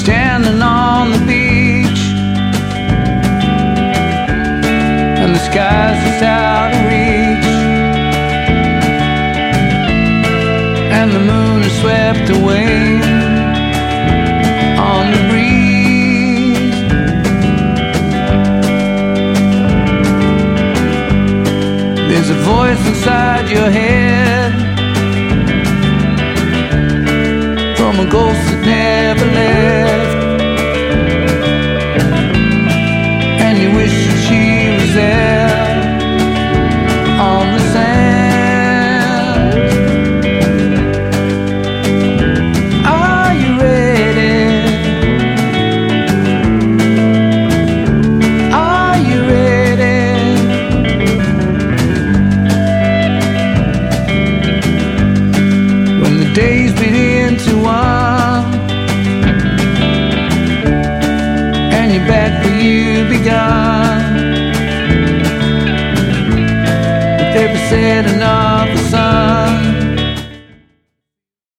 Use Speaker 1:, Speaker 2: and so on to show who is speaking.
Speaker 1: standing on the beach, and the sky's just out of reach, and the moon is swept away on the breeze. There's a voice inside your head from a ghost that never left, and you wish that she was there on the sand. Are you ready? Are you ready? When the days begin to wind and you're back where you began, if ever said enough